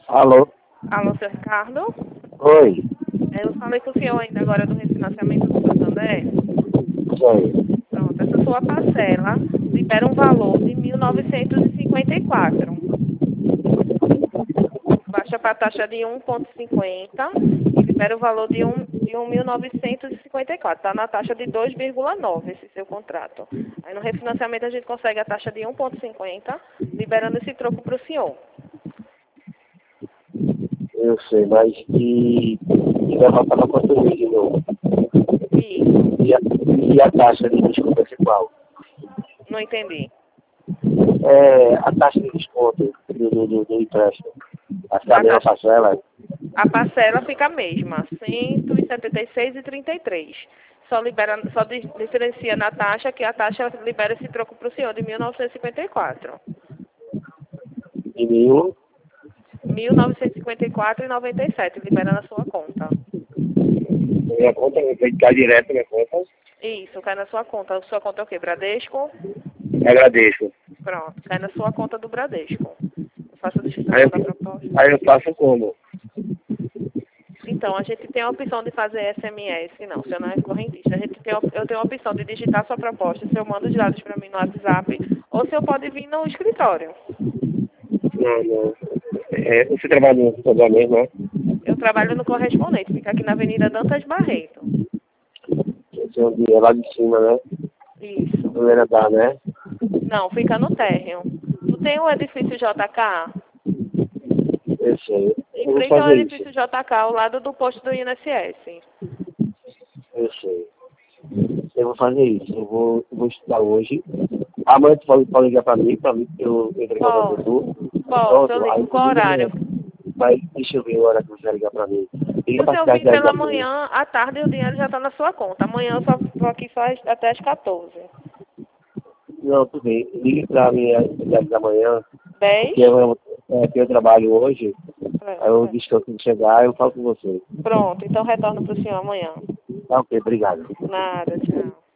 Alô? Alô, seu Ricardo? Oi. Eu falei com o senhor ainda agora do refinanciamento do Santander. Oi. Pronto, essa sua parcela libera um valor de 1.954. Baixa para a taxa de 1,50 e libera o valor de 1.954. Está na taxa de 2,9 esse seu contrato. Aí no refinanciamento a gente consegue a taxa de 1,50, liberando esse troco para o senhor. Eu sei, mas vai voltar para português de novo. Isso, E a taxa de desconto é qual? não entendi. A taxa de desconto do empréstimo. Vai ficar a A mesma taxa, parcela? a parcela fica a mesma, 176,33. Só diferencia na taxa que a taxa libera esse troco para o senhor de 1.954. De mil? 1.954,97, libera na sua conta. Minha conta vai ficar direto na minha conta. Isso, cai na sua conta. A sua conta é o quê? Bradesco? Agradeço. Pronto, cai na sua conta do Bradesco. Eu faço a Aí digitação da proposta. eu faço como? Então, a gente tem a opção de fazer SMS, não, você não é correntista. Eu tenho a opção de digitar sua proposta, se eu mando os dados para mim no WhatsApp, ou se eu pode vir no escritório. Não. Você trabalha no computador mesmo, né? Eu trabalho no correspondente, fica aqui na Avenida Dantas Barreto. Esse é o dia lá de cima, né? Isso. Não era dar, né? Não, fica no térreo. Tu tem o edifício JK? Eu sei. Em Eu vou frente ao fazer edifício isso. JK, ao lado do posto do INSS. Eu sei. Eu vou fazer isso. Eu vou estudar hoje. Amanhã tu pode ligar pra mim que eu entregar o Posso, produto. posso, eu Pronto. Aí ligo. tu Qual liga horário? amanhã. Mas deixa eu ver a hora que você vai ligar pra mim. Se Liga o pra senhor cidade vir 10 da pela manhã. manhã, à tarde o dinheiro já está na sua conta. Amanhã eu só estou aqui só até as 14. Não, tudo bem. Liga pra mim às 10 da manhã. 10? Porque eu trabalho hoje. Aí eu disse que eu tenho que chegar eu falo com você. Pronto, então retorno para o senhor amanhã. Tá ok, obrigado. Nada, tchau.